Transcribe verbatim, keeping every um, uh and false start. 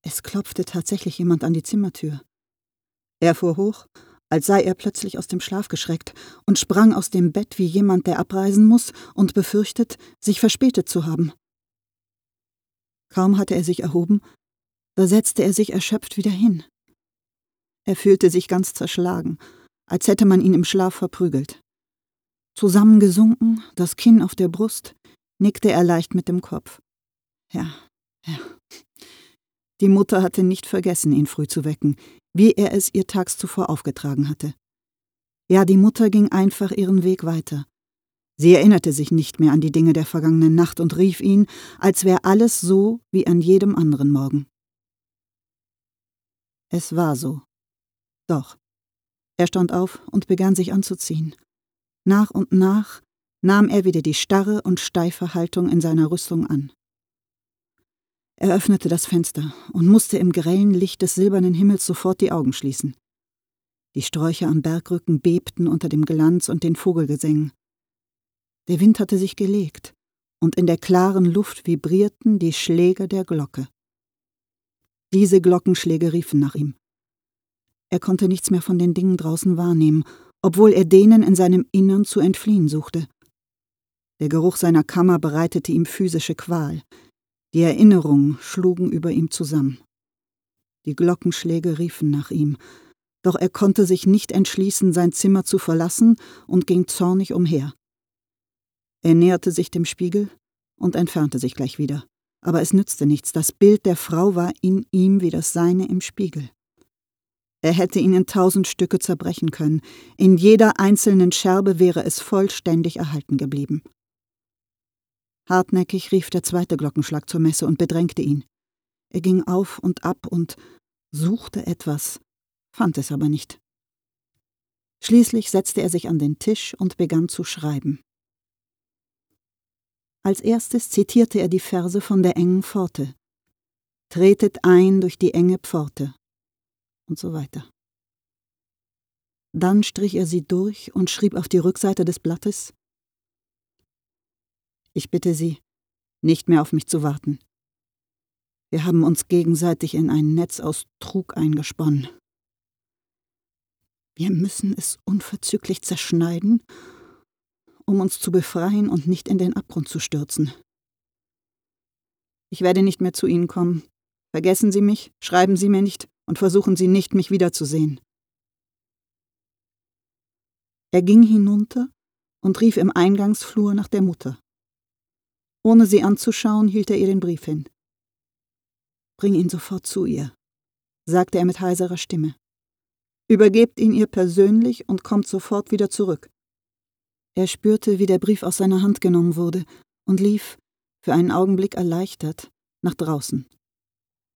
Es klopfte tatsächlich jemand an die Zimmertür. Er fuhr hoch, als sei er plötzlich aus dem Schlaf geschreckt, und sprang aus dem Bett wie jemand, der abreisen muss und befürchtet, sich verspätet zu haben. Kaum hatte er sich erhoben, da setzte er sich erschöpft wieder hin. Er fühlte sich ganz zerschlagen, als hätte man ihn im Schlaf verprügelt. Zusammengesunken, das Kinn auf der Brust, nickte er leicht mit dem Kopf. Ja, ja. Die Mutter hatte nicht vergessen, ihn früh zu wecken, wie er es ihr tags zuvor aufgetragen hatte. Ja, die Mutter ging einfach ihren Weg weiter. Sie erinnerte sich nicht mehr an die Dinge der vergangenen Nacht und rief ihn, als wäre alles so wie an jedem anderen Morgen. Es war so. Doch. Er stand auf und begann sich anzuziehen. Nach und nach nahm er wieder die starre und steife Haltung in seiner Rüstung an. Er öffnete das Fenster und musste im grellen Licht des silbernen Himmels sofort die Augen schließen. Die Sträucher am Bergrücken bebten unter dem Glanz und den Vogelgesängen. Der Wind hatte sich gelegt, und in der klaren Luft vibrierten die Schläge der Glocke. Diese Glockenschläge riefen nach ihm. Er konnte nichts mehr von den Dingen draußen wahrnehmen, obwohl er denen in seinem Innern zu entfliehen suchte. Der Geruch seiner Kammer bereitete ihm physische Qual. Die Erinnerungen schlugen über ihm zusammen. Die Glockenschläge riefen nach ihm, doch er konnte sich nicht entschließen, sein Zimmer zu verlassen und ging zornig umher. Er näherte sich dem Spiegel und entfernte sich gleich wieder. Aber es nützte nichts, das Bild der Frau war in ihm wie das seine im Spiegel. Er hätte ihn in tausend Stücke zerbrechen können, in jeder einzelnen Scherbe wäre es vollständig erhalten geblieben. Hartnäckig rief der zweite Glockenschlag zur Messe und bedrängte ihn. Er ging auf und ab und suchte etwas, fand es aber nicht. Schließlich setzte er sich an den Tisch und begann zu schreiben. Als erstes zitierte er die Verse von der engen Pforte. Tretet ein durch die enge Pforte und so weiter. Dann strich er sie durch und schrieb auf die Rückseite des Blattes: Ich bitte Sie, nicht mehr auf mich zu warten. Wir haben uns gegenseitig in ein Netz aus Trug eingesponnen. Wir müssen es unverzüglich zerschneiden, um uns zu befreien und nicht in den Abgrund zu stürzen. Ich werde nicht mehr zu Ihnen kommen. Vergessen Sie mich, schreiben Sie mir nicht und versuchen Sie nicht, mich wiederzusehen. Er ging hinunter und rief im Eingangsflur nach der Mutter. Ohne sie anzuschauen, hielt er ihr den Brief hin. »Bring ihn sofort zu ihr«, sagte er mit heiserer Stimme. »Übergebt ihn ihr persönlich und kommt sofort wieder zurück.« Er spürte, wie der Brief aus seiner Hand genommen wurde und lief, für einen Augenblick erleichtert, nach draußen.